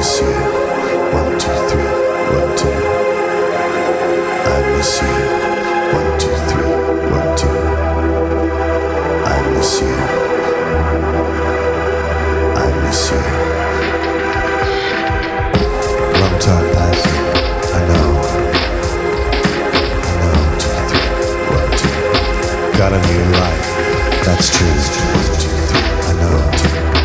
miss you. 1, 2, 3, 1, 2. I miss you. 1, 2, 3, 1, 2. I miss you. I miss you. Long time passing. I know. 2, 3, 1, 2. Got a new life. That's true.